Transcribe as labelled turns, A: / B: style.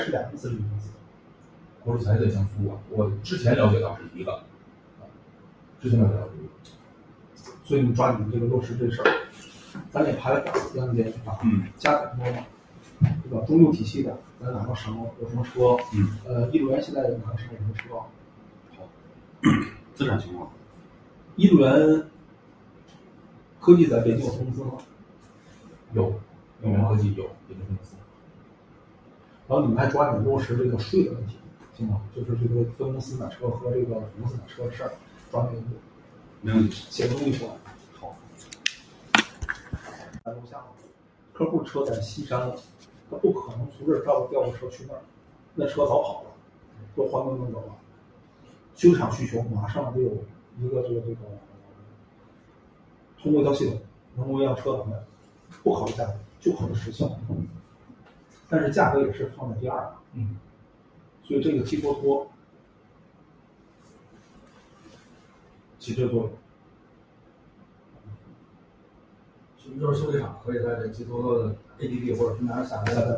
A: 是2个自律公司，
B: 国之财在江苏啊，我之前了解到是一个，之前了解到是一个，
A: 所以你抓紧这个落实这事儿，咱得排两点啊，加载多嘛，对吧？中路体系的，咱哪个省有什么车？一路源现在哪个省有什么车？好，
B: 资产情况，
A: 一路源科技在北京有分公司吗？
B: 有，一路源科技有北京分公司。
A: 然后你们还抓紧落实这个税的问题，行吗？就是这个分公司买车和这个子公司买车的事儿，抓紧一步。
B: 没问题，
A: 写个东西出来。好。在楼下，客户车在西山了，他不可能从这儿调个车去那儿，那车早跑了，都换灯走了。修厂需求马上得有一个这个通过一条系统，能够让车能不考虑价格，就考虑时效。但是价格也是放在第二，所以这个提托托起这个作用。
C: 是不是就是修理厂可以在这提托托的 APP 或者平台上下载？